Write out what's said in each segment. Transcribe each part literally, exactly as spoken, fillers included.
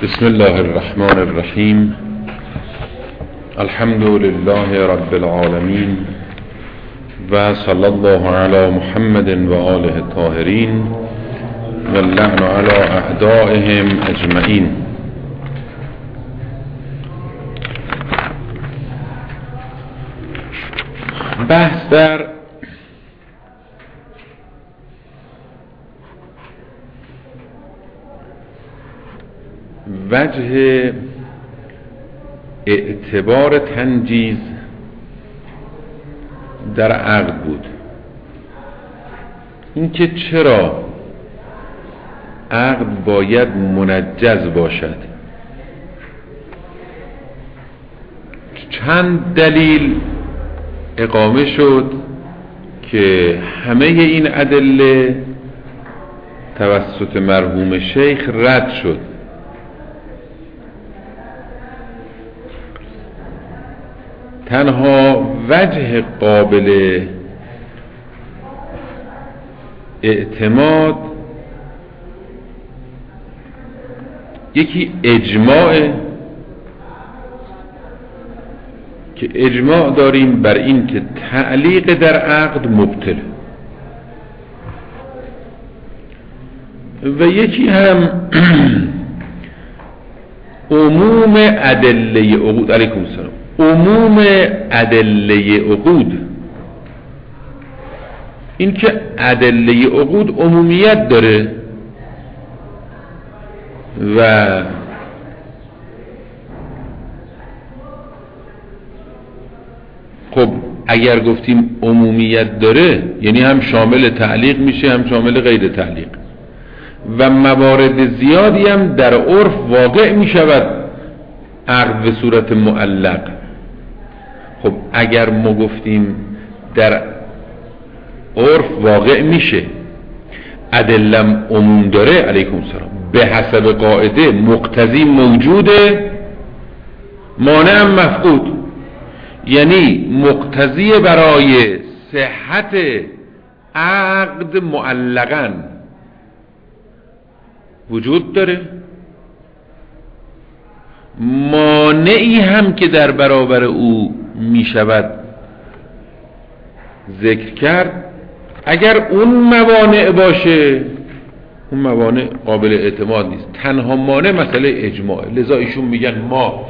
بسم الله الرحمن الرحیم. الحمد لله رب العالمین و صلی الله علی محمد و آله الطاهرین و اللعن علی اعدائهم اجمعین. بحث در وجه اعتبار تنجیز در عقد بود. اینکه چرا عقد باید منجز باشد. چند دلیل اقامه شد که همه این ادله توسط مرحوم شیخ رد شد. تنها وجه قابل اعتماد یکی اجماع، که اجماع داریم بر این که تعلیق در عقد مبطل، و یکی هم عموم ادله عقود. علیکم السلام. عموم ادله عقود، این که ادله عقود عمومیت داره و خب اگر گفتیم عمومیت داره یعنی هم شامل تعلیق میشه هم شامل غیر تعلیق، و موارد زیادی هم در عرف واقع میشود عقد به صورت معلق. خب اگر ما گفتیم در عرف واقع میشه، ادلم عموم داره، علیکم السلام، به حسب قاعده مقتضی موجوده مانع مفقود، یعنی مقتضی برای صحت عقد معلقاً وجود داره، مانعی هم که در برابر او می شود ذکر کرد. اگر اون موانع باشه، اون موانع قابل اعتماد نیست. تنها مانع مسئله اجماع. لذا ایشون میگن ما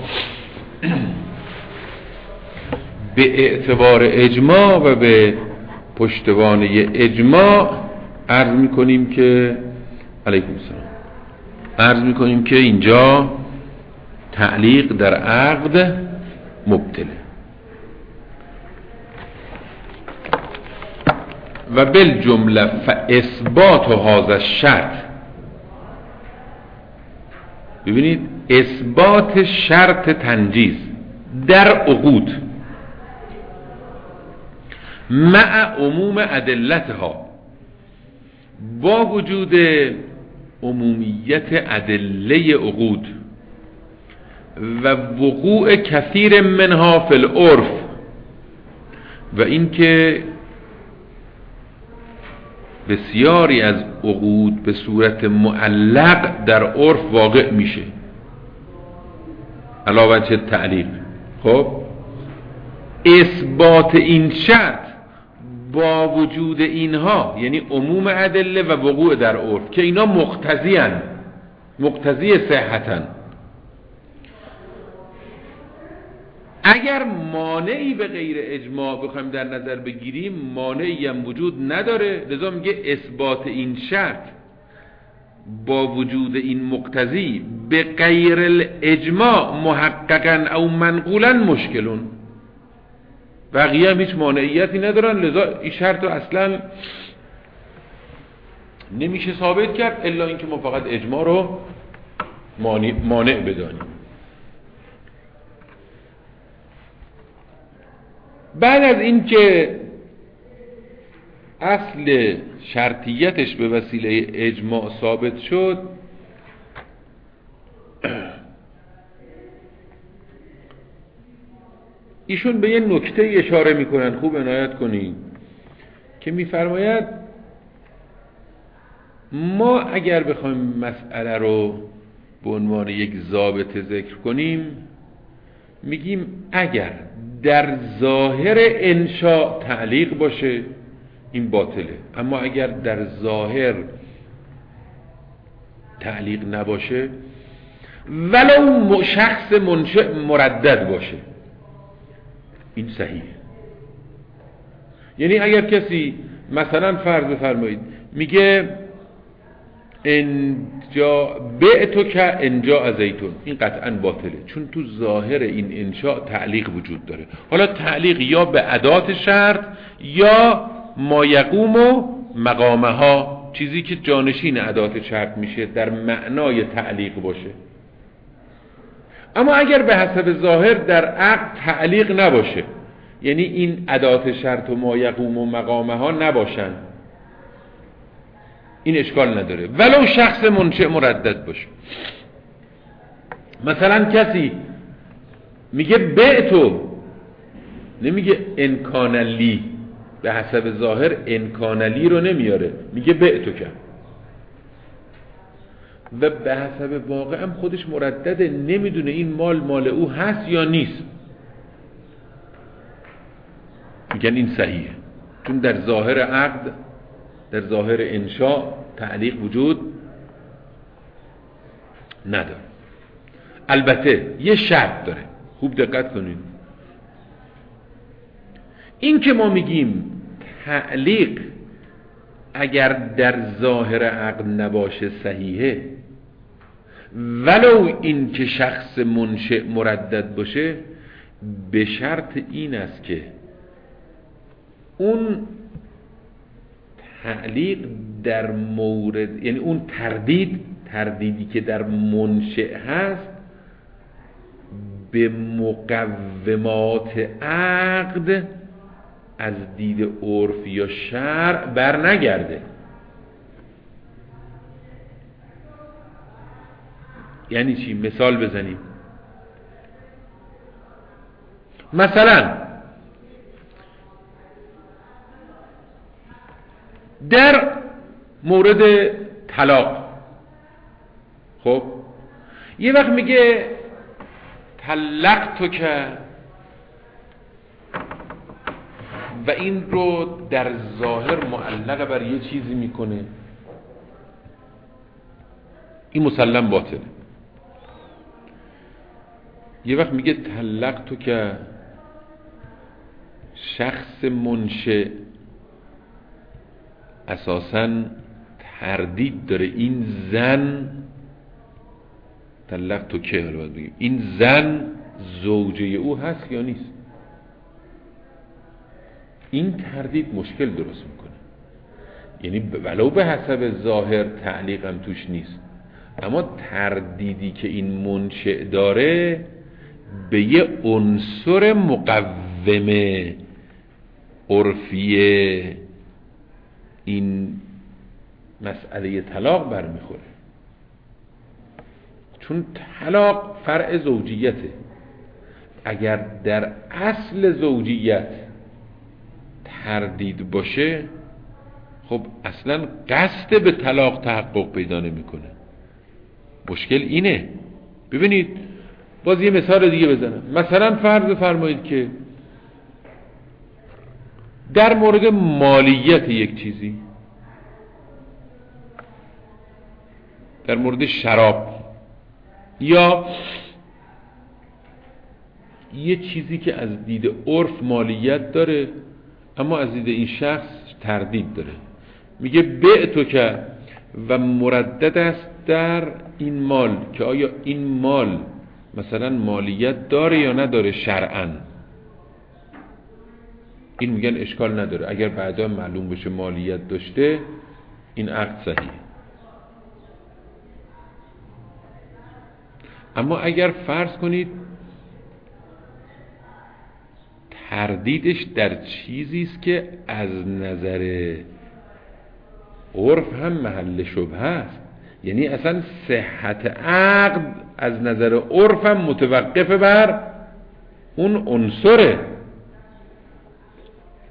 به اعتبار اجماع و به پشتوانه اجماع عرض میکنیم که علیکم السلام عرض میکنیم که اینجا تعلیق در عقد مبطله. و بالجمله فاثبات هذا الشرط، ببینید اثبات شرط تنجیز در عقود مع عموم ادلتها، با وجود عمومیت ادله عقود و وقوع کثیر منها فی العرف، و اینکه بسیاری از عقود به صورت معلق در عرف واقع میشه علاوه بر تعلیق. خب اثبات این شرط با وجود اینها، یعنی عموم ادله و وقوع در عرف، که اینا مقتضی ان مقتضی صحتن، اگر مانعی به غیر اجماع بخوایم در نظر بگیریم مانعی هم وجود نداره. لذا میگه اثبات این شرط با وجود این مقتضی به غیر الاجماع محققا او منقولا مشکلون، بقیه هم هیچ مانعیتی ندارن. لذا این شرط رو اصلا نمیشه ثابت کرد الا اینکه ما فقط اجماع رو مانع, مانع بدانیم. بعد از این که اصل شرطیتش به وسیله اجماع ثابت شد، ایشون به یه نکته اشاره میکنن، خوب عنایت کنید، که میفرماید ما اگر بخوایم مسئله رو به عنوان یک ضابطه ذکر کنیم، میگیم اگر در ظاهر انشاء تعلیق باشه این باطله، اما اگر در ظاهر تعلیق نباشه ولو شخص منشأ مردد باشه این صحیحه. یعنی اگر کسی مثلا فرض فرمایید میگه انجا بعتو که انجا زیتون، این قطعا باطله، چون تو ظاهر این انشاء تعلیق وجود داره. حالا تعلیق یا به ادات شرط یا ما یقوم و مقامه ها، چیزی که جانشین ادات شرط میشه در معنای تعلیق باشه. اما اگر به حسب ظاهر در عقد تعلیق نباشه، یعنی این ادات شرط و ما یقوم و مقامه ها نباشن، این اشکال نداره ولو شخص منشأ مردد باشه. مثلا کسی میگه بعتو، نمیگه انکانلی، به حسب ظاهر انکانلی رو نمیاره، میگه بعتو که، و به حسب واقع هم خودش مردده، نمیدونه این مال مال او هست یا نیست، میگن این صحیحه، چون در ظاهر عقد، در ظاهر انشاء تعلیق وجود نداره. البته یه شرط داره، خوب دقت کنید، این که ما میگیم تعلیق اگر در ظاهر عقد نباشه صحیحه، ولو این که شخص منشأ مردد باشه، به شرط این است که اون تعلیق در مورد، یعنی اون تردید تردیدی که در منشأ هست به مقومات عقد از دید عرف یا شرع بر نگرده. یعنی چی؟ مثال بزنیم. مثلا در مورد طلاق، خب یه وقت میگه طلقتو که، و این رو در ظاهر معلق بر یه چیزی میکنه، این مسلم باطله. یه وقت میگه طلقتو که، شخص منشأ اساساً تردید داره این زن، طلقتو که، حالا باید بگیم این زن زوجه او هست یا نیست، این تردید مشکل درست میکنه. یعنی ولو به حسب ظاهر تعلیق هم توش نیست، اما تردیدی که این منشأ داره به یه عنصر مقوم عرفی این مسئله طلاق برمیخوره، چون طلاق فرع زوجیته. اگر در اصل زوجیت تردید باشه، خب اصلا قصد به طلاق تحقق پیدا نمیکنه. مشکل اینه. ببینید باز یه مثال دیگه بزنم. مثلا فرض فرمایید که در مورد مالیت یک چیزی، در مورد شراب یا یه چیزی که از دید عرف مالیت داره اما از دید این شخص تردید داره، میگه بعتو که، و مردد است در این مال که آیا این مال مثلا مالیت داره یا نداره شرعاً. این میگن اشکال نداره، اگر بعدا معلوم بشه مالیت داشته این عقد صحیح. اما اگر فرض کنید تردیدش در چیزی است که از نظر عرف هم محل شبهه است، یعنی اصلا صحت عقد از نظر عرف هم متوقف بر اون عنصره،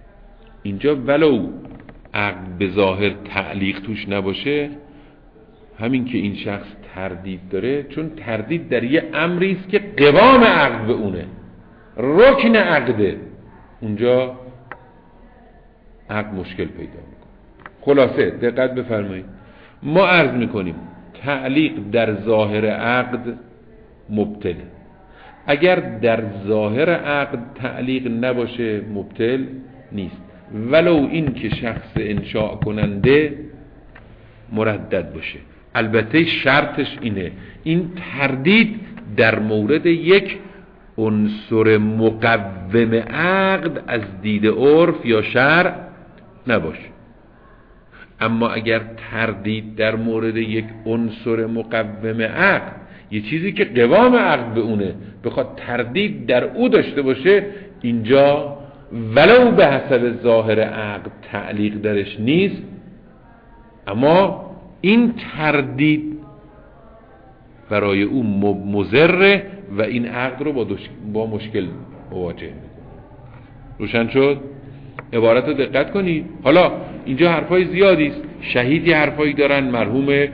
اینجا ولو عقد به ظاهر تعلیق توش نباشه همین که این شخص تردید داره، چون تردید در یه امری است که قوام عقد به اونه، رکن عقده، اونجا عقد مشکل پیدا میکنه. خلاصه دقت بفرمایید، ما عرض میکنیم تعلیق در ظاهر عقد مبطل، اگر در ظاهر عقد تعلیق نباشه مبطل نیست، ولو این که شخص انشاء کننده مردد باشه. البته شرطش اینه این تردید در مورد یک عنصر مقوم عقد از دید عرف یا شرع نباشه. اما اگر تردید در مورد یک عنصر مقوم عقد، یه چیزی که قوام عقد به اونه، بخواد تردید در او داشته باشه، اینجا ولو به حسب ظاهر عقد تعلیق درش نیست، اما این تردید برای او مضره و این عقد رو با, با مشکل مواجه میکنه. روشن شد؟ عبارت رو دقت کنید. حالا اینجا حرفای زیادی است، شهیدی حرفایی دارن، مرحوم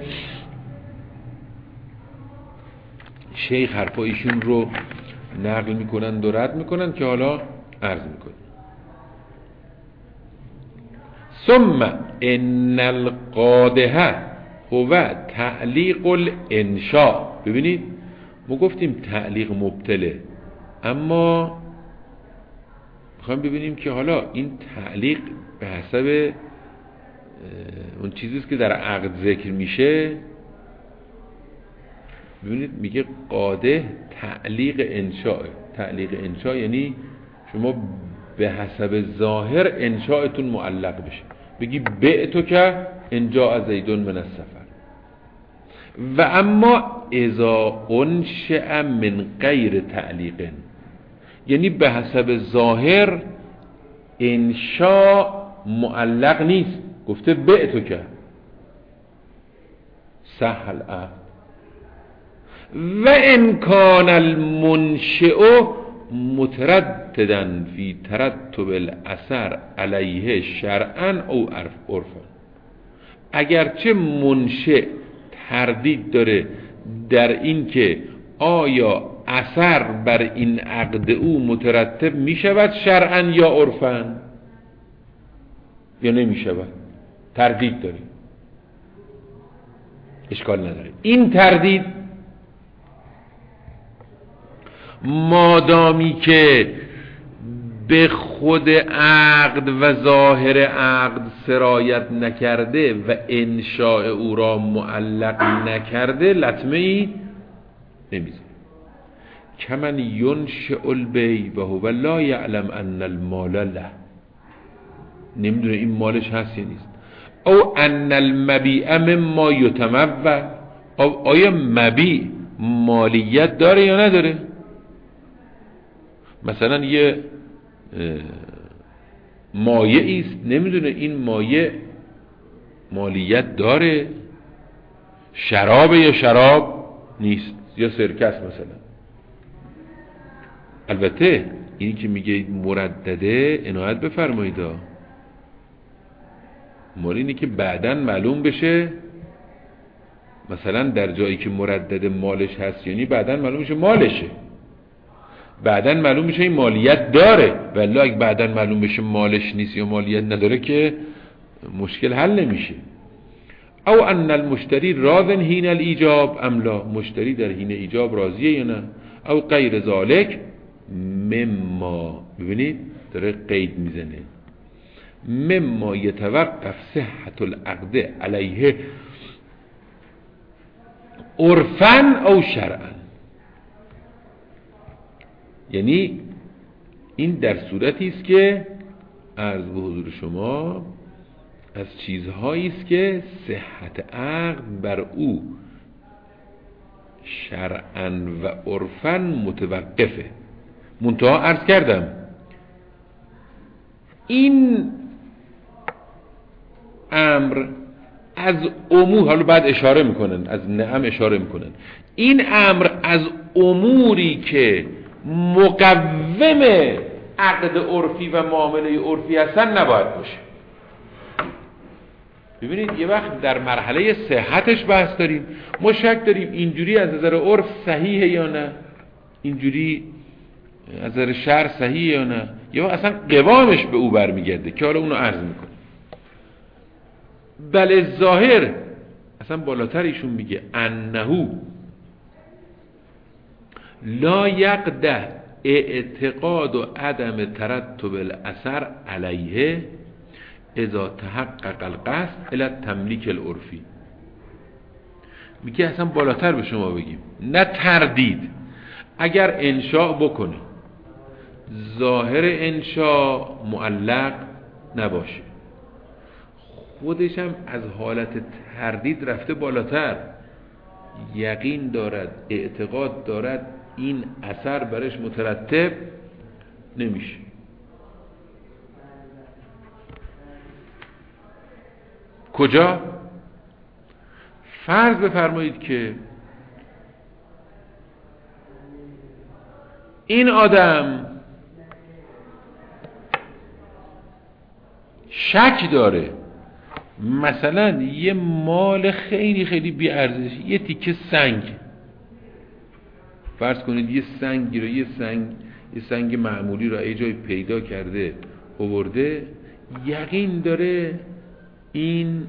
شیخ حرفایشون رو نقل میکنن و رد میکنن که حالا عرض میکنن. ثم ان القادح هو تعلیق الانشاء. ببینید ما گفتیم تعلیق مبطله، اما میخوایم ببینیم که حالا این تعلیق به حسب اون چیزیست که در عقد ذکر میشه. ببینید میگه قادح تعلیق انشاء. تعلیق انشاء یعنی شما به حسب ظاهر انشاءتون معلق بشه، بگی بعتو که انجاء زیدون من السفر. و اما اذا انشأ من غیر تعلیق، یعنی به حسب ظاهر انشاء معلق نیست، گفته بعتو که صح العقد. و ان کان المنشئ مترددا فی ترتب الاثر علیه شرعا او عرفا. اگرچه منشئ تردید داره در این که آیا اثر بر این عقد او مترتب می شود شرعا یا عرفا یا نمی شود، تردید داره، اشکال نداره. این تردید مادامی که به خود عقد و ظاهر عقد سرایت نکرده و انشاء او را معلق نکرده، لطمه ای نمیزه. کمن ینشئ البیع و هو لا یعلم ان المال له، نمیدونه این مالش هست یا نیست. او ان المبیع مما یتمول، آیا مبیع مالیت داره یا نداره؟ مثلا یه مایعی است، نمیدونه این مایع مالیت داره، شراب یا شراب نیست، یا سرکه است مثلا. البته اینی که میگه مردده عنایت بفرمایید، مال اینی که بعداً معلوم بشه، مثلا در جایی که مردد مالش هست یعنی بعداً معلوم بشه مالشه، بعداً معلوم میشه این مالیت داره. ولی اگه بعداً معلوم بشه مالش نیست یا مالیت نداره که مشکل حل نمیشه. او ان المشتری راضن حین الایجاب ام لا، مشتری در حین ایجاب راضیه یا نه. او غیر ذالک مما، ببینید داره قید میزنه، مما یتوقف صحت العقد علیه عرفا او شرعا. یعنی این در صورتی است که عرض به حضور شما از چیزهایی است که صحت عقد بر او شرعا و عرفا متوقفه. منتها عرض کردم این امر از امور، حالا بعد اشاره میکنن، از نعم اشاره میکنن، این امر از اموری که مقوم عقد عرفی و معامله عرفی هستن نباید باشه. ببینید یه وقت در مرحله صحتش بحث داریم، ما شک داریم اینجوری از نظر عرف صحیحه یا نه، اینجوری از نظر شرع صحیحه یا نه، یا اصلا قوامش به او برمیگرده که حالا اونو عرض میکنه. بله ظاهر اصلا بالاتر ایشون میگه انهو لا یقده اعتقاد و عدم ترتب الاثر علیه اذا تحقق القصد الی تملیک العرفی. میگه اصلا بالاتر به شما بگیم نه تردید، اگر انشاء بکنه ظاهر انشاء معلق نباشه، خودش هم از حالت تردید رفته بالاتر، یقین دارد، اعتقاد دارد این اثر برش مترتب نمیشه. کجا؟ فرض بفرمایید که این آدم شک داره مثلا یه مال خیلی خیلی بی ارزش، یه تیکه سنگ، فرض کنید یه سنگی رو یه سنگ یه سنگ معمولی رو یه جای پیدا کرده آورده، یقین داره این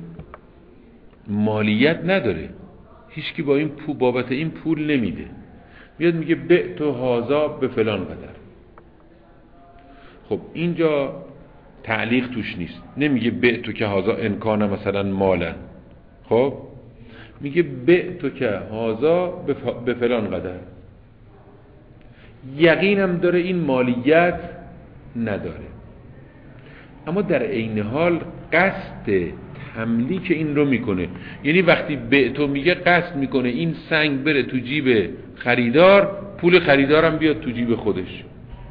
مالیت نداره، هیچکی با این پول بابت این پول نمیده، میاد میگه بعت هذا به فلان قدر. خب اینجا تعلیق توش نیست، نمیگه بعت که هذا انکان مثلا مالا، خب میگه بعت که هذا به فلان قدر، یقینم داره این مالیت نداره، اما در عین حال قصد تملیک این رو میکنه. یعنی وقتی بعتو میگه قصد میکنه این سنگ بره تو جیب خریدار، پول خریدارم بیاد تو جیب خودش.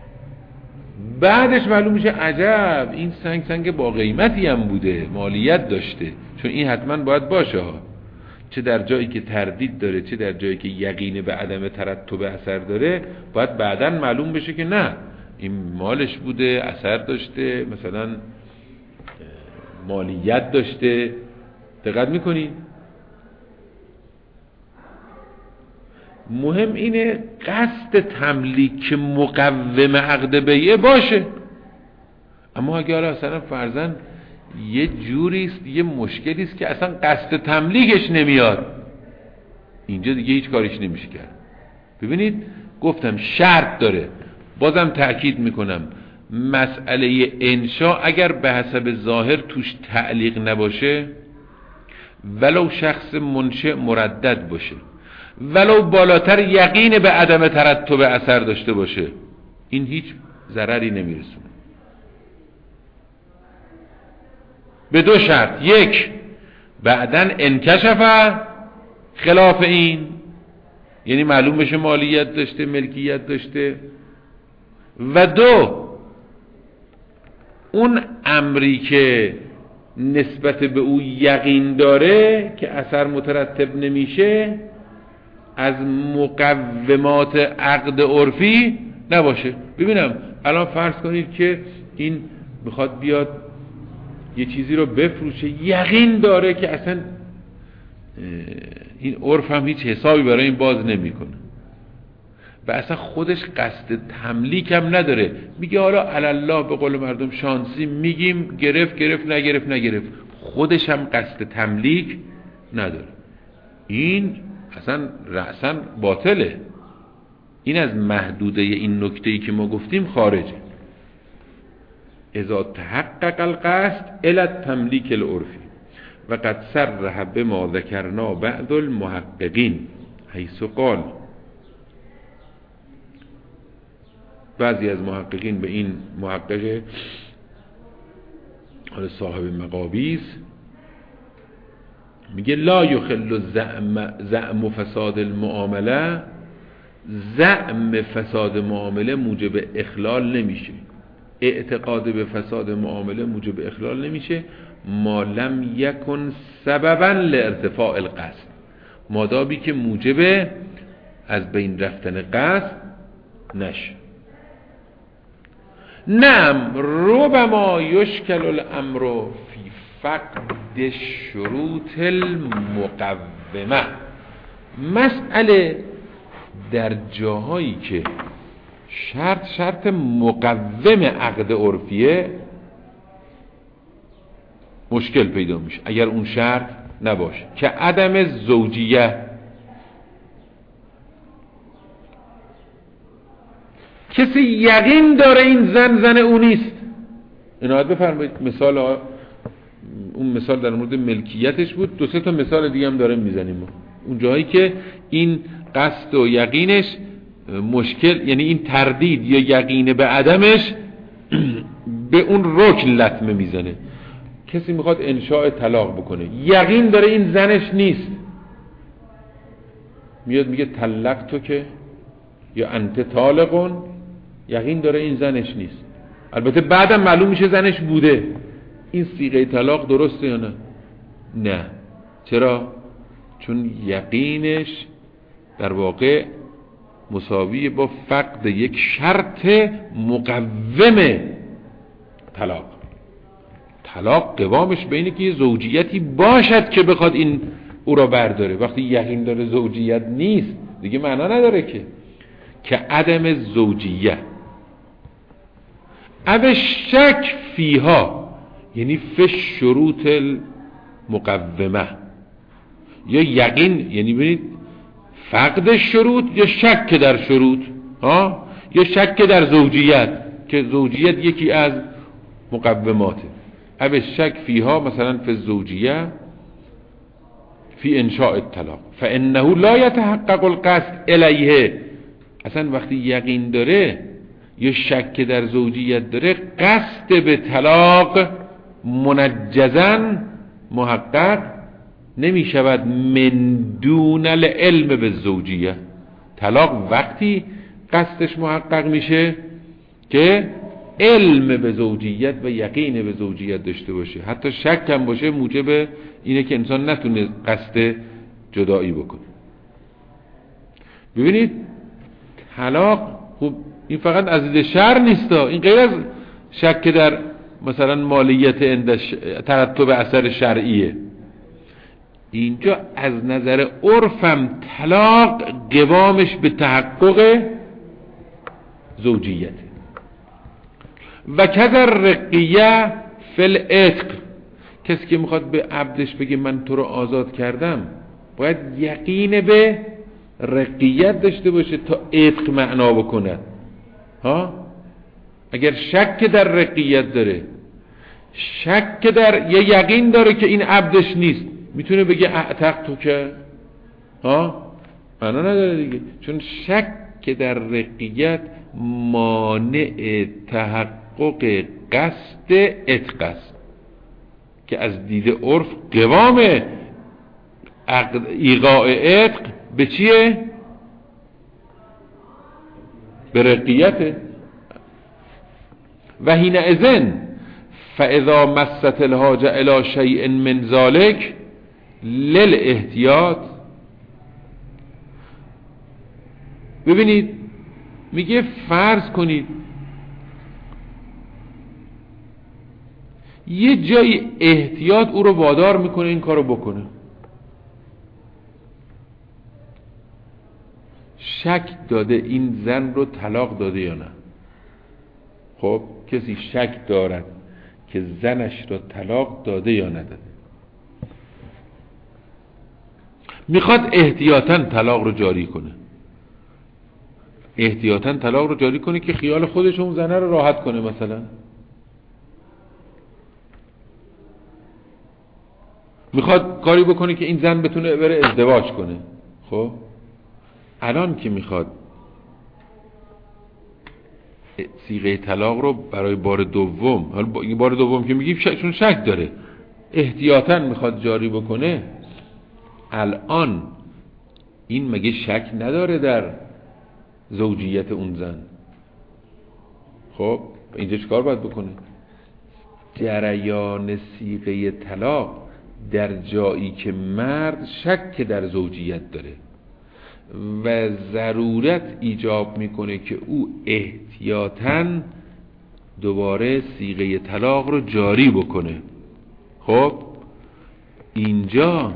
بعدش معلوم میشه عجب این سنگ سنگ با قیمتی هم بوده، مالیت داشته، چون این حتما باید باشه ها، چه در جایی که تردید داره چه در جایی که یقین به عدم ترتب اثر داره، باید بعداً معلوم بشه که نه این مالش بوده، اثر داشته، مثلا مالیت داشته. دقت میکنی؟ مهم اینه قصد تملیک مقوم عقد بیعه باشه. اما اگه حالا اصلا فرضاً یه جوریست، یه مشکلیست که اصلا قصد تملیکش نمیاد، اینجا دیگه هیچ کاریش نمیشه کرد. ببینید گفتم شرط داره، بازم تأکید میکنم مسئله انشاء اگر به حسب ظاهر توش تعلیق نباشه، ولو شخص منشأ مردد باشه، ولو بالاتر یقین به عدم ترتب اثر داشته باشه، این هیچ ضرری نمیرسونه. به دو شرط: یک، بعدن انکشف خلاف این، یعنی معلوم بشه مالیت داشته، ملکیت داشته، و دو، اون امری که نسبت به او یقین داره که اثر مترتب نمیشه از مقومات عقد عرفی نباشه. ببینم الان فرض کنید که این میخواد بیاد یه چیزی رو بفروشه، یقین داره که اصلا این عرف هم هیچ حسابی برای این باز نمیکنه و اصلا خودش قصد تملیک هم نداره، میگه حالا الله به قول مردم شانسی میگیم گرفت گرفت نگرفت نگرفت، خودش هم قصد تملیک نداره. این اصلا رأساً باطله، این از محدوده این نکته‌ای که ما گفتیم خارجه. اذا تحقق القصد الی التملیک العرفی و قد صرح بما ذکرنا بعض المحققین حیث قال، بعضی از محققین به این محقق صاحب مقابیس میگه لا یخل زعم زعم فساد المعامله، زعم فساد معامله موجب اخلال نمیشه، اعتقاد به فساد معامله موجب اخلال نمیشه ما لم یکن سببا لارتفاع القصد، مادامی که موجب از بین رفتن قصد نشه. نعم ربما یشکل الامر فی فقد شروط المقومه. مسئله در جاهایی که شرط شرط مقوم عقد عرفیه مشکل پیدا میشه اگر اون شرط نباشه، که عدم زوجیه. کسی یقین داره این زن زن او نیست. عنایت بفرمایید. مثال اون مثال در مورد ملکیتش بود، دو سه تا مثال دیگه هم داره میزنیم. اون جایی که این قصد و یقینش مشکل، یعنی این تردید یا یقین به عدمش به اون رکن لطمه میزنه. کسی میخواد انشاء طلاق بکنه، یقین داره این زنش نیست، میاد میگه طلق تو که یا انت طالقون، یقین داره این زنش نیست. البته بعدم معلوم میشه زنش بوده. این صیغه طلاق درسته یا نه؟ نه. چرا؟ چون یقینش در واقع مساوی با فقد یک شرط مقوم طلاق. طلاق قوامش به اینه که یه زوجیتی باشد که بخواد این او را برداره. وقتی یقین داره زوجیت نیست دیگه معنا نداره که که عدم زوجیه. او شک فیها یعنی فی شروط المقومه، یا یقین یعنی ببینید فقد شروط یا شک در شروط، ها، یا شک در زوجیت که زوجیت یکی از مقوماته. او شک فیها مثلا فی الزوجیه فی انشاء الطلاق فانه لا یتحقق القصد الیه. اصلا وقتی یقین داره یا شک در زوجیت داره، قصد به طلاق منجزاً محقق نمی شود من دون العلم به زوجیه. طلاق وقتی قصدش محقق میشه که علم به زوجیت و یقین به زوجیت داشته باشه، حتی شک هم باشه موجب اینه که انسان نتونه قصد جدایی بکنه. ببینید طلاق خب این فقط از دید شرع نیست، این غیر از شک در مثلا مالیت اندش ترتب اثر شرعیه. اینجا از نظر عرفم طلاق قوامش به تحقق زوجیته. و کذا رقیه فی العتق، کسی که میخواد به عبدش بگه من تو رو آزاد کردم باید یقین به رقیت داشته باشه تا عتق معنا بکنه. ها، اگر شک در رقیت داره، شک در یه یقین داره که این عبدش نیست، میتونه بگه اعتق تو که، ها، معنا نداره دیگه، چون شک در رقیت مانع تحقق قصد عتق است که از دید عرف قوام ایقاع عتق به چیه؟ به رقیته. و حینئذ فاذا مست الحاجه الی شیء من ذلک للاحتیاط. ببینید میگه فرض کنید یه جای احتیاط او رو وادار میکنه این کارو بکنه، شک داده این زن رو طلاق داده یا نه. خب کسی شک دارد که زنش رو طلاق داده یا نداده، میخواد احتیاطاً طلاق رو جاری کنه، احتیاطاً طلاق رو جاری کنه که خیال خودش اون زنه رو راحت کنه. مثلا میخواد کاری بکنه که این زن بتونه بره ازدواج کنه. خب الان که میخواد صیغه طلاق رو برای بار دوم، حالا بار دوم که میگیم چون شک داره، احتیاطاً میخواد جاری بکنه، الان این مگه شک نداره در زوجیت اون زن؟ خب اینجا چیکار باید بکنه؟ جریان صیغه طلاق در جایی که مرد شک در زوجیت داره و ضرورت ایجاب میکنه که او احتیاطاً دوباره صیغه طلاق رو جاری بکنه. خب اینجا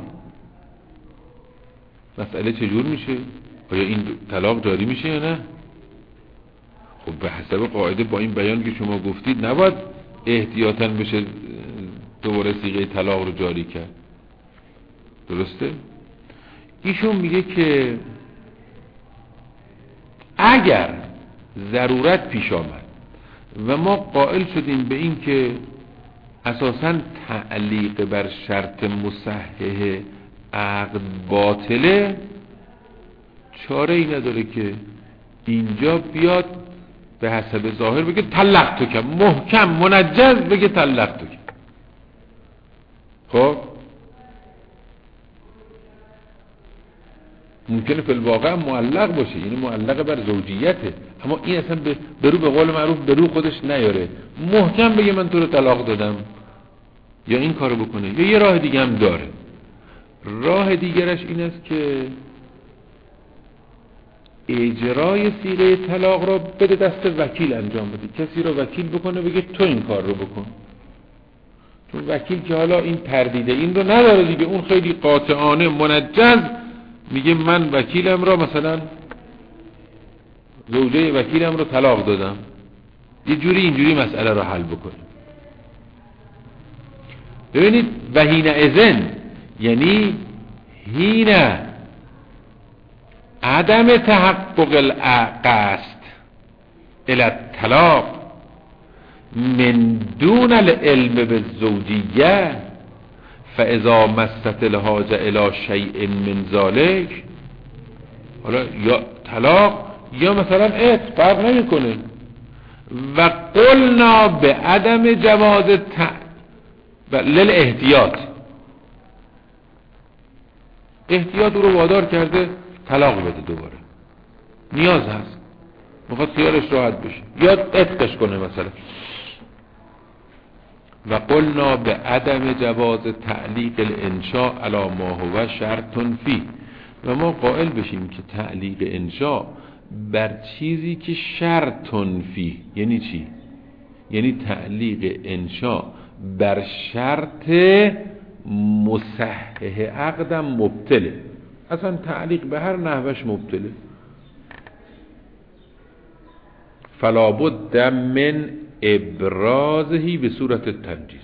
مسئله چجور میشه؟ آیا این طلاق جاری میشه یا نه؟ خب به حسب قاعده با این بیان که شما گفتید نباید احتیاطاً بشه دوباره صیغه طلاق رو جاری کرد. درسته؟ ایشون میگه که اگر ضرورت پیش آمد و ما قائل شدیم به این که اساساً تعلیق بر شرط مصحح عقد باطله، چاره ای نداره که اینجا بیاد به حسب ظاهر بگه طلق تو که محکم منجز بگه طلق تو که. خب ممکنه فی الواقع معلق باشه، یعنی معلق بر زوجیته، اما این اصلا به رو به قول معروف به رو خودش نیاره، محکم بگه من تو رو طلاق دادم یا این کارو بکنه. یا یه راه دیگه هم داره. راه دیگرش این است که اجرای صیغه طلاق را بده دست وکیل انجام بده، کسی رو وکیل بکنه بگه تو این کار رو بکن، چون وکیل که حالا این تردیده این رو نداره دیگه، اون خیلی قاطعانه منجز میگه من وکیلم را مثلا زوجه وکیلم رو طلاق دادم، یه جوری اینجوری مسئله رو حل بکنه. ببینید وحین اذن یعنی هین عدم تحقق القصد الی الطلاق من دون العلم بالزوجیه فاذا مست الحاجه الی شیء من ذلک، حالا یا طلاق یا مثلا عتق فرق نمیکنه. و قلنا به عدم جواز ت... للاحتیاط، احتیاط رو وادار کرده طلاق بده، دوباره نیاز هست، میخواد خیالش راحت بشه یا عتقش کنه مثلا. و قلنا به عدم جواز تعلیق الانشاء علی ما هو شرط فی، و ما قائل بشیم که تعلیق انشاء بر چیزی که شرط فی یعنی چی؟ یعنی تعلیق انشاء بر شرط مصحح عقدم مبطله، اصلا تعلیق به هر نحوش مبطله. فلا بد من ابرازهی به صورت تنجیز،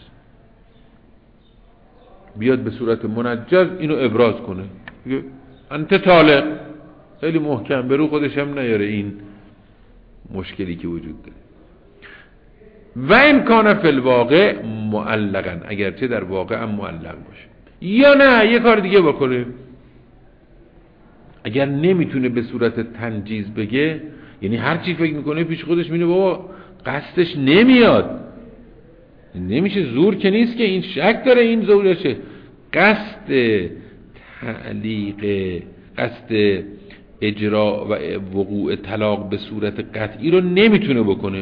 بیاد به صورت منجز اینو ابراز کنه، بگه انت طالق، خیلی محکم، به رو خودش هم نیاره این مشکلی که وجود داره. و امکان فی الواقع معلقا، اگرچه در واقع هم معلق باشه. یا نه یه کار دیگه بکنه، اگر نمیتونه به صورت تنجیز بگه، یعنی هر چی فکر میکنه پیش خودش میینه بابا قصدش نمیاد، نمیشه، زور که نیست که این شک داره این زورشه، قصد تعلیق، قصد اجرا و وقوع طلاق به صورت قطعی رو نمیتونه بکنه.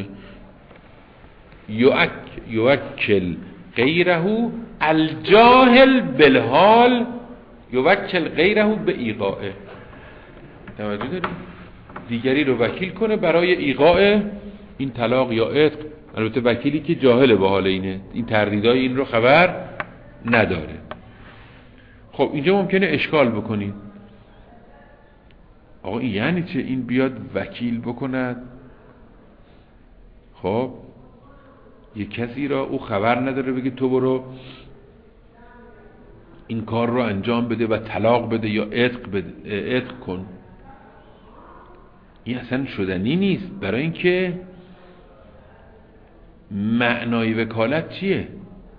یوک یوکل غیره الجاهل بالحال یوکل غیره به ایقاعه، توجه دارید؟ دیگری رو وکیل کنه برای ایقاع این طلاق یا عتق، البته وکیلی که جاهل به حال اینه، این تردیدای این رو خبر نداره. خب اینجا ممکنه اشکال بکنید، آقا این یعنی چه این بیاد وکیل بکند؟ خب یه کسی را او خبر نداره بگه تو برو این کار رو انجام بده و طلاق بده یا عتق بده، عتق کن، این اصلا شدنی نیست. برای اینکه معنای وکالت چیه؟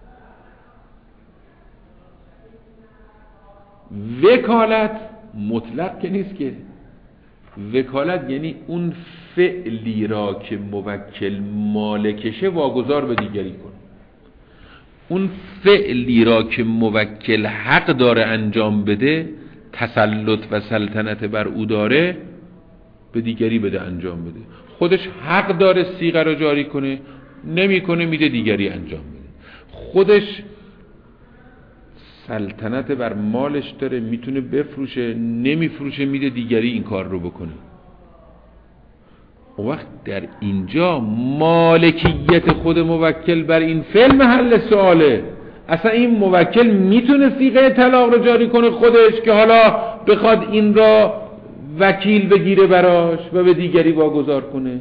وکالت مطلق که نیست که، وکالت یعنی اون فعلی را که موکل مالکشه واگذار به دیگری کن، اون فعلی را که موکل حق داره انجام بده، تسلط و سلطنت بر او داره، به دیگری بده انجام بده. خودش حق داره صیغه رو جاری کنه، نمی کنه میده دیگری انجام بده. خودش سلطنت بر مالش داره، میتونه بفروشه، نمیفروشه میده دیگری این کار رو بکنه. اون وقت در اینجا مالکیت خود موکل بر این فعل محل سواله. اصلا این موکل میتونه صیغه طلاق رو جاری کنه خودش که حالا بخواد این را وکیل بگیره براش و به دیگری واگذار کنه؟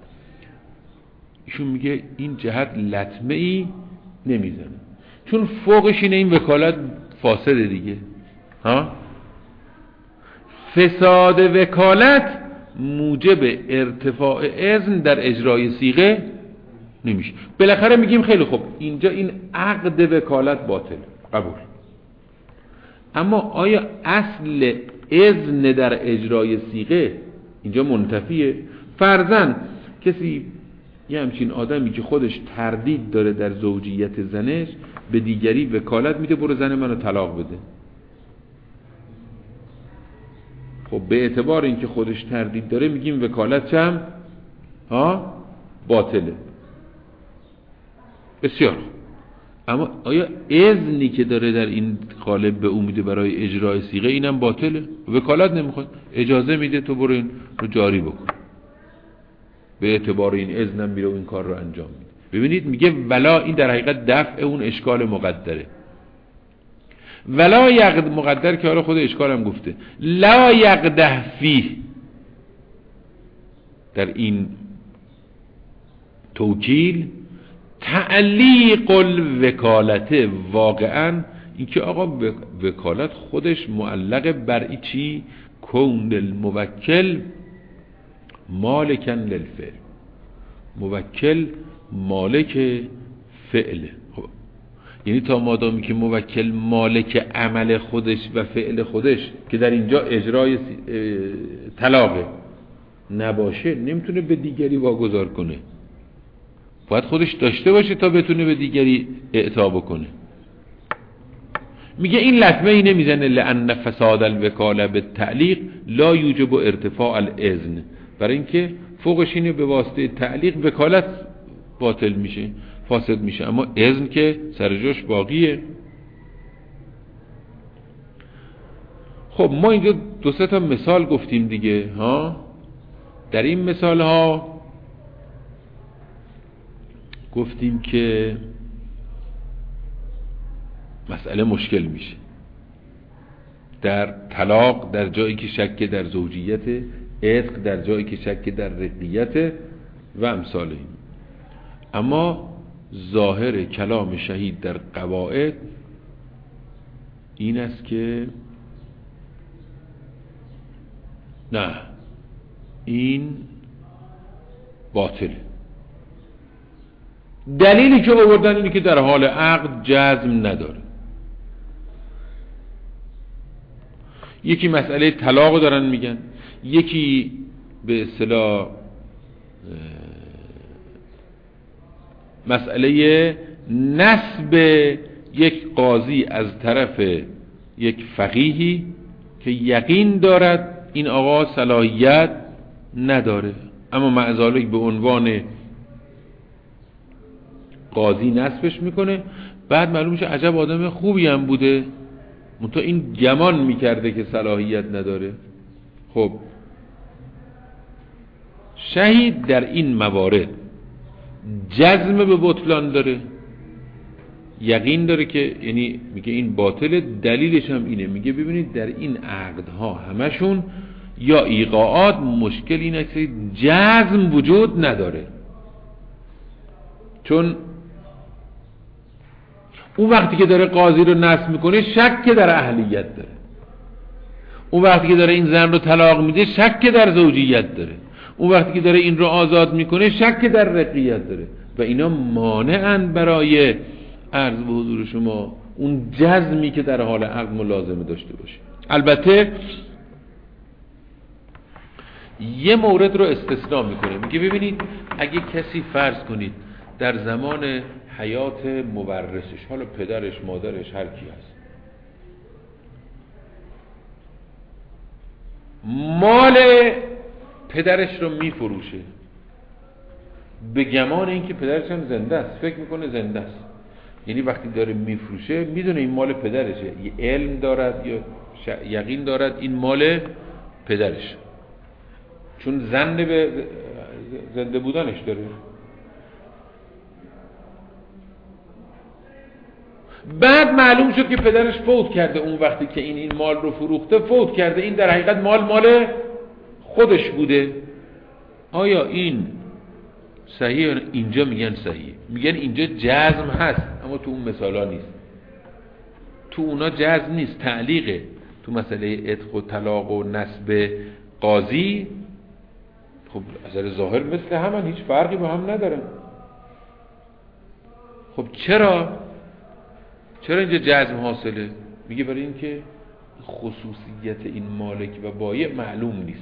ایشون میگه این جهت لطمه ای نمیزنه، چون فوقش اینه این وکالت فاسده دیگه. ها فساد وکالت موجب ارتفاع اذن در اجرای صیغه نمیشه. بالاخره میگیم خیلی خوب اینجا این عقد وکالت باطل، قبول، اما آیا اصل اذن در اجرای صیغه اینجا منتفیه؟ فرضاً کسی یه همچین آدمی که خودش تردید داره در زوجیت زنش به دیگری وکالت میده برو زن منو طلاق بده. خب به اعتبار اینکه خودش تردید داره میگیم وکالت چم ها باطله. بسیار. اما آیا اذنی که داره در این قالب به او میده برای اجرای صیغه اینم باطله؟ وکالت نمیخواد، اجازه میده تو برو این رو جاری بکن، به اعتبار این اذنم میره و این کار رو انجام میده. ببینید میگه ولا، این در حقیقت دفع اون اشکال مقدره. ولا یقد مقدر که حالا خود اشکالم گفته لا یقده فیه، در این توکیل تعلیق الوکالت، واقعا این که آقا وکالت خودش معلق بر ای چی؟ کون الموکل مالکن للفعل، موکل مالک فعله. خب یعنی تا مادامی که موکل مالک عمل خودش و فعل خودش که در اینجا اجرای طلاقه نباشه نمیتونه به دیگری واگذار کنه، باید خودش داشته باشه تا بتونه به دیگری اعطا بکنه. میگه این لطمه ای نمیزنه لأن فساد الوکاله بالتعلیق لا یوجب ارتفاع الاذن، برای اینکه فوقش اینه به واسطه تعلیق وکالت باطل میشه، فاسد میشه، اما اذن که سر جاش باقیه. خب ما اینجا دو سه تا مثال گفتیم دیگه ها. در این مثال ها گفتیم که مسئله مشکل میشه در طلاق، در جایی که شک در زوجیت، عتق در جایی که شک در رقیت و امثال این. اما ظاهر کلام شهید در قواعد این است که نه، این باطله. دلیلی که آوردن اینه که در حال عقد جزم نداره. یکی مسئله طلاق دارن میگن، یکی به اصطلاح مسئله نسب یک قاضی از طرف یک فقیهی که یقین دارد این آقا صلاحیت نداره، اما معذالک به عنوان قاضی نسبش میکنه، بعد معلوم میشه عجب آدم خوبی هم بوده، منتها این گمان میکرده که صلاحیت نداره. خب شهید در این موارد جزم به بطلان داره، یقین داره که یعنی میگه این باطله. دلیلش هم اینه، میگه ببینید در این عقدها همشون یا ایقاعات مشکل اینه که جزم وجود نداره، چون اون وقتی که داره قاضی رو نصب میکنه شک در اهلیت داره، اون وقتی که داره این زن رو طلاق میده شک در زوجیت داره، اون وقتی که داره این رو آزاد میکنه شک در رقیت داره و اینا مانعن برای عرض به حضور شما اون جزمی که در حال عقد ملازمه داشته باشه. البته یه مورد رو استثناء میکنه، میگه ببینید اگه کسی فرض کنید در زمان حیات مورثش، حالا پدرش، مادرش، هر کی هست، مال پدرش رو میفروشه به گمان اینکه پدرش هم زنده است، فکر میکنه زنده است، یعنی وقتی داره میفروشه میدونه این مال پدرشه، یه علم دارد یا یقین دارد این مال پدرش، چون زنده به زنده بودنش داره. بعد معلوم شد که پدرش فوت کرده، اون وقتی که این این مال رو فروخته فوت کرده، این در حقیقت مال مال خودش بوده. آیا این صحیح؟ اینجا میگن صحیح، میگن اینجا جزم هست، اما تو اون مثالا نیست. تو اونا جزم نیست، تعلیقه. تو مسئله عتق و طلاق و نسب قاضی خب از ظاهر مثل همن، هیچ فرقی با هم ندارن. خب چرا چرا اینجا جزم حاصله؟ میگه برای اینکه خصوصیت این مالک و بایع معلوم نیست.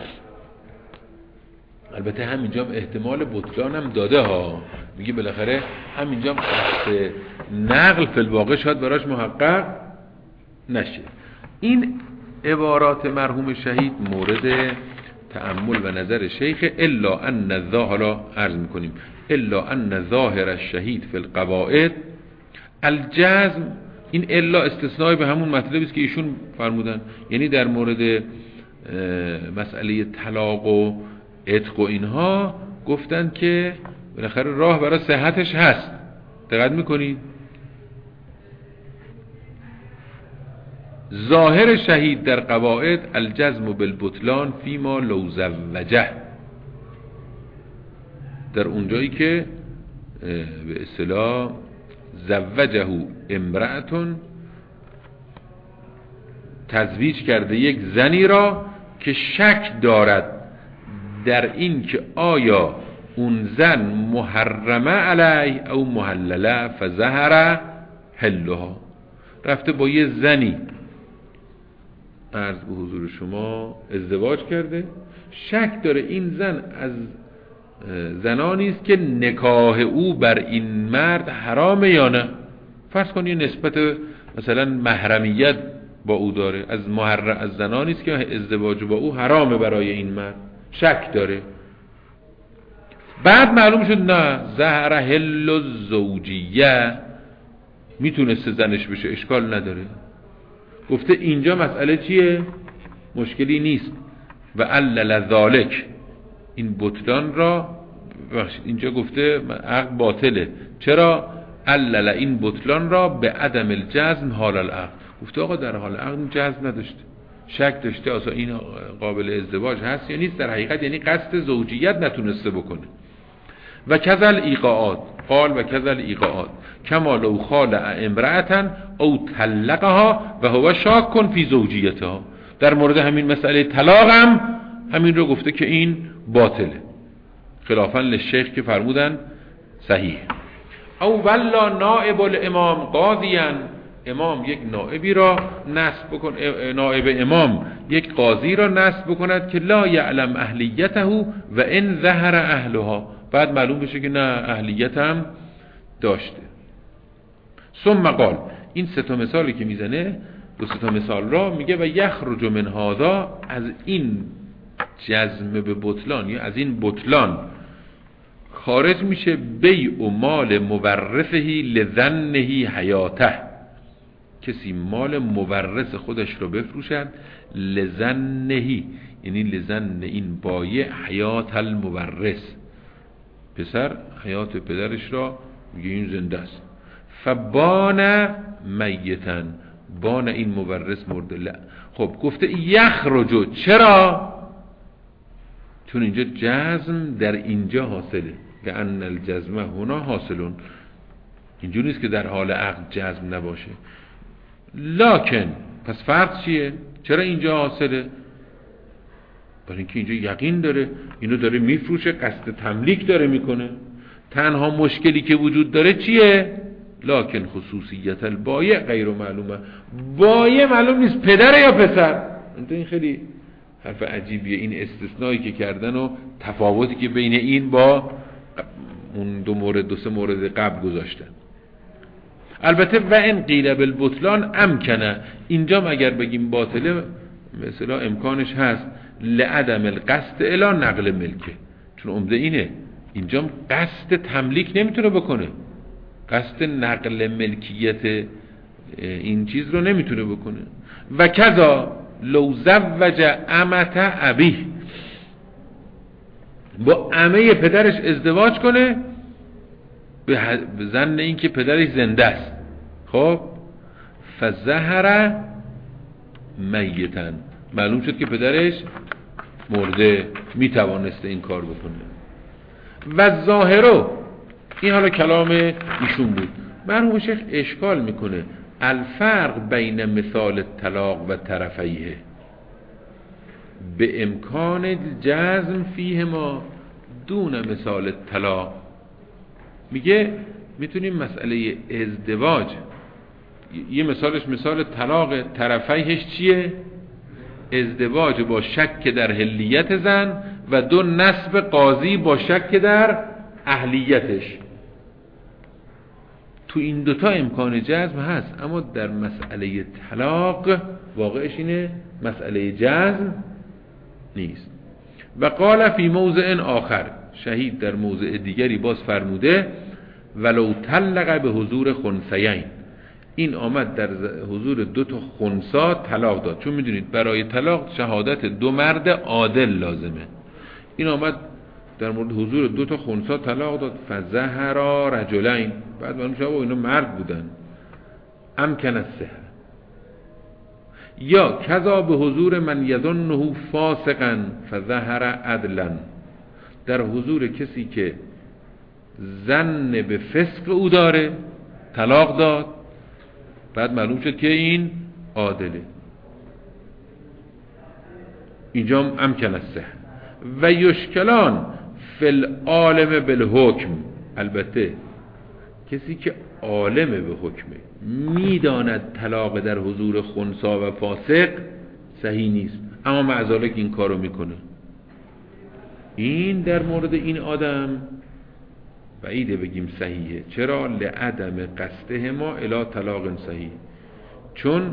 البته همینجا احتمال بطلان هم داده ها، میگه بالاخره همینجا قصد نقل فی الواقع شاید براش محقق نشه. این عبارات مرحوم شهید مورد تأمل و نظر شیخ. الا ان الظاهر، عرض میکنیم الا ان ظاهر الشهید فی القواعد الجزم. این الا استثناء به همون مطلبی است که ایشون فرمودن، یعنی در مورد مسئله طلاق و عتق و اینها گفتن که بالاخره راه برای صحتش هست. دقت میکنید؟ ظاهر شهید در قواعد الجزم بالبطلان فیما لو زوجه، در اونجایی که به اصطلاح زوجه امرأتون، تزویج کرده یک زنی را که شک دارد در این که آیا اون زن محرمه علیه او محلله فظهر حلها. رفته با یه زنی عرض به حضور شما ازدواج کرده، شک داره این زن از زنانی است که نکاح او بر این مرد حرامه یا نه. فرض کنید نسبت مثلا محرمیت با او داره، از محرم از زنانی است که ازدواج با او حرامه برای این مرد، شک داره. بعد معلوم شد نه، ظهر حل الزوجیه، میتونسته زنش بشه، اشکال نداره. گفته اینجا مسئله چیه؟ مشکلی نیست. و علل ذالک، این بطلان را اینجا گفته عقد باطله. چرا؟ علل این بطلان را به عدم الجزم حال العقد. گفته آقا در حال عقد جزم نداشته، شک داشته آسا این قابل ازدواج هست یا نیست. در حقیقت یعنی قصد زوجیت نتونسته بکنه. و کذل ایقاعات، قال و کذل ایقاعات کما لو خال امرأة او طلقها و هو شاک فی زوجیتها. در مورد همین مسئله طلاق هم همین رو گفته که این باطله، خلافاً للشیخ که فرمودن صحیح. او ولا نائب الامام قاضیان، امام یک نائبی را نصب بکن، نائب امام یک قاضی را نصب بکند که لا یعلم اهلیته و ان ظهر اهلها، بعد معلوم بشه که نه اهلیت هم داشته. ثم قال، این سه تا مثالی که میزنه، دو سه تا مثال را میگه و یخرج من هذا، از این جزم به بطلان یا از این بطلان خارج میشه بیع و مال مورثه لظنه حیاته، کسی مال مورث خودش رو بفروشد، لظنه یعنی لظن این بایع حیات المورث، پسر حیات پدرش را میگه این زنده است. فبان میتن، بان این مورث مرده. لا خب گفته یخرجو، چرا؟ چون اینجا جزم در اینجا حاصله، که ان الجزم هنا حاصلون، اینجوری نیست که در حال عقد جزم نباشه. لکن پس فرق چیه؟ چرا اینجا حاصله؟ برای اینکه اینجا یقین داره اینو داره میفروشه، قصد تملیک داره میکنه. تنها مشکلی که وجود داره چیه؟ لکن خصوصیت البایع غیر معلومه، بایع معلوم نیست پدر یا پسر. این خیلی حرف عجیبیه، این استثنایی که کردن و تفاوتی که بین این با اون دو مورد دو سه مورد قبل گذاشتن. البته و ان قیل بالبطلان امکنه، اینجا اگر بگیم باطله مثلا امکانش هست، لعدم القصد الی نقل ملکه، چون عمده اینه اینجا قصد تملیک نمیتونه بکنه، قصد نقل ملکیت این چیز رو نمیتونه بکنه. و کذا لو زوج امت ابیه، با عمه پدرش ازدواج کنه به ظن این که پدرش زنده است. خب فظهر میتن، معلوم شد که پدرش مرده، میتوانسته این کار بکنه. و ظاهرو، این حالا کلام ایشون بود. مرحوم شیخ اشکال میکنه الفرق بین مثال طلاق و طرفیه به امکان جزم فیه ما دون مثال طلاق. میگه میتونیم مسئله ازدواج، یه مثالش مثال طلاق، طرفیهش چیه؟ ازدواج با شک در حلیت زن و دو نسب قاضی با شک در اهلیتش. تو این دوتا امکان جزم هست، اما در مسئله طلاق واقعش اینه مسئله جزم نیست. و قال فی موضع آخر، شهید در موضع دیگری باز فرموده ولو طلق به حضور خنثیین، این آمد در حضور دو تا خنثا طلاق داد، چون میدونید برای طلاق شهادت دو مرد عادل لازمه. این آمد در مورد حضور دو تا خنثا طلاق داد، فظهر رجلین، بعد معلوم شد اینا مرد بودن، امکن الصحه. یا کذا به حضور من یظنه فاسقا فظهر عدلا، در حضور کسی که ظن به فسق او داره طلاق داد، بعد معلوم شد که این عادله. اینجا امکن الصحه. و یشکلان فی العالم بالحکم، البته کسی که عالم به حکمه میداند طلاق در حضور خنثا و فاسق صحیح نیست، اما مع ذالک این کارو میکنه، این در مورد این آدم بعیده بگیم صحیحه. چرا؟ لعدم قصده ما الی طلاق صحیح، چون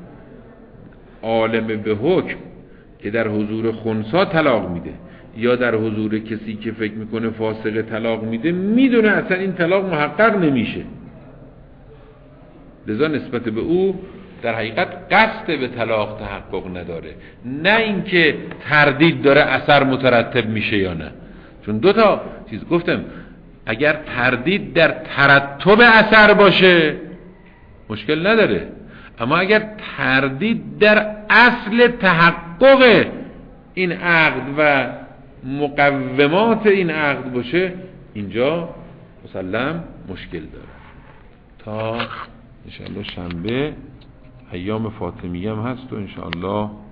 عالم به حکم که در حضور خنثا طلاق میده یا در حضور کسی که فکر میکنه فاسق طلاق میده، میدونه اصلا این طلاق محقق نمیشه، لذا نسبت به او در حقیقت قصد به طلاق تحقق نداره، نه اینکه تردید داره اثر مترتب میشه یا نه. چون دو تا چیز گفتم، اگر تردید در ترتب اثر باشه مشکل نداره، اما اگر تردید در اصل تحقق این عقد و مقومات این عقد باشه، اینجا مسلم مشکل داره. تا انشاءالله شنبه ایام فاطمیه هم هست و انشاءالله